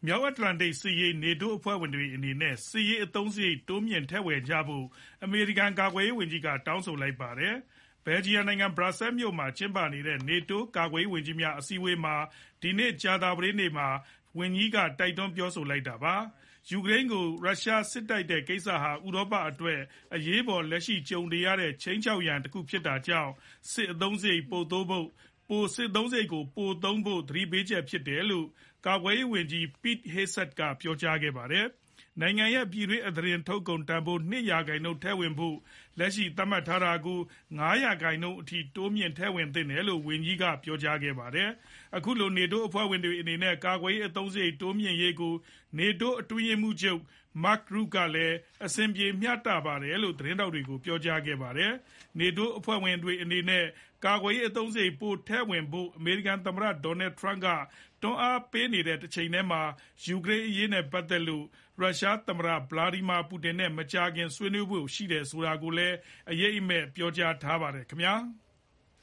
မြောက်အတ္တလန္တိတ်စစ်ရေး NATO အဖွဲ့ဝင်တွေအနေနဲ့စစ်ရေးအသုံးစရိတ်တိုးမြှင့်ထည့်ဝင်ကြဖို့အမေရိကန်ကာကွယ်ရေးဝန်ကြီးကတောင်းဆိုလိုက်ပါတယ်။ ဘယ်လ်ဂျီယံနိုင်ငံ ဘရပ်ဆဲမြို့မှာကျင်းပနေတဲ့ NATO ကာကွယ်ရေးဝန်ကြီးများအစည်းအဝေးမှာဒီနေ့ကြာသပတေးနေ့မှာဝန်ကြီးကတိုက်တွန်းပြောဆိုလိုက်တာပါ။ ယူကရိန်းကိုရုရှားစစ်တိုက်တဲ့ကိစ္စဟာဥရောပအတွက်အရေးပေါ်လက်ရှိကြုံနေရတဲ့ခြိမ်းခြောက်ရန်တခုဖြစ်တာကြောင့်စစ်အသုံးစရိတ်ပိုသုံးဖို့သတိပေးချက်ဖြစ်တယ်လို့ကာကွယ်ရေးဝန်ကြီး Pete Hegseth ကပြောကြားခဲ့ပါတယ်။ နိုင်ငံရဲ့ပြည်တွင်းအသားတင်ထုတ်ကုန်တန်ဖိုး 2% ထည့်ဝင်ဖို့လက်ရှိသတ်မှတ်ထားတာကို 5% အထိတိုးမြှင့်ထည့်ဝင်သင့်တယ်လို့ဝန်ကြီးကပြောကြားခဲ့ပါတယ်။ အခုလို NATO အဖွဲ့ဝင်တွေအနေနဲ့ကာကွယ်ရေးအသုံးစရိတ်တိုးမြှင့်ရေးကို NATO အတွင်းရေးမှူးချုပ် Mark Rutte ကလည်း အဆင်ပြေမျှတပါတယ်လို့သတင်းထောက်တွေကိုပြောကြားခဲ့ပါတယ်။ NATO အဖွဲ့ဝင်တွေအနေနဲ့ကာကွယ်ရေးအသုံးစရိတ်ပိုထည့်ဝင်ဖို့အမေရိကန်သမ္မတ Donald Trump ကတွန်းအားပေးနေတဲ့တချိန်တည်းမှာယူကရိန်းအရေးနဲ့ပတ်သက်လို့ရုရှားသမ္မတ Vladimir Putin နဲ့မကြာခင်ဆွေးနွေးဖို့ရှိတယ်ဆိုတာကိုလည်းအရိပ်အမြွက်ပြောကြားထားပါတယ်ခင်ဗျာ။